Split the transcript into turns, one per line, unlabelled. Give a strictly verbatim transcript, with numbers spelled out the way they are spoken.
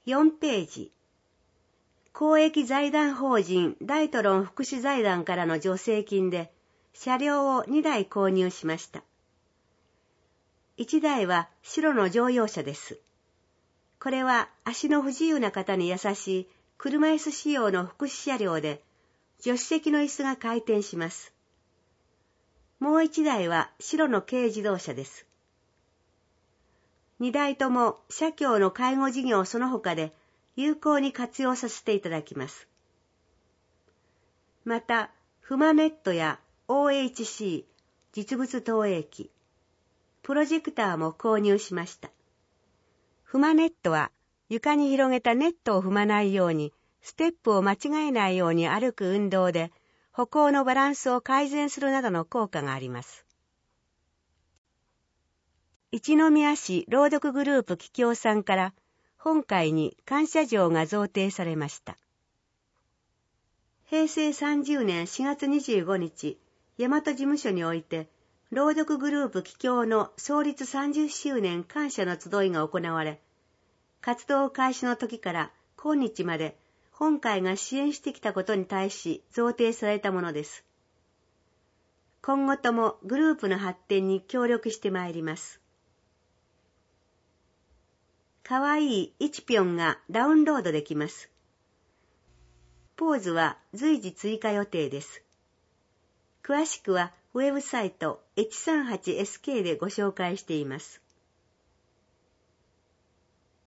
よんページ。公益財団法人大トロン福祉財団からの助成金で車両をにだい購入しました。いちだいは白の乗用車です。これは足の不自由な方に優しい車椅子仕様の福祉車両で、助手席の椅子が回転します。もういちだいは白の軽自動車です。にだいとも社協の介護事業その他で有効に活用させていただきます。また、フマネットや オーエイチシー、実物投影機、プロジェクターも購入しました。フマネットは床に広げたネットを踏まないように、ステップを間違えないように歩く運動で、歩行のバランスを改善するなどの効果があります。一宮市朗読グループ桔梗さんから本会に感謝状が贈呈されました。へいせいさんじゅうねんしがつにじゅうごにち、大和事務所において、朗読グループ桔梗の創立さんじゅっしゅうねん感謝の集いが行われ、活動開始の時から今日まで本会が支援してきたことに対し贈呈されたものです。今後ともグループの発展に協力してまいります。かわいいいちぴょんがダウンロードできます。ポーズは随時追加予定です。詳しくはウェブサイト いちさんはちエスケー でご紹介しています。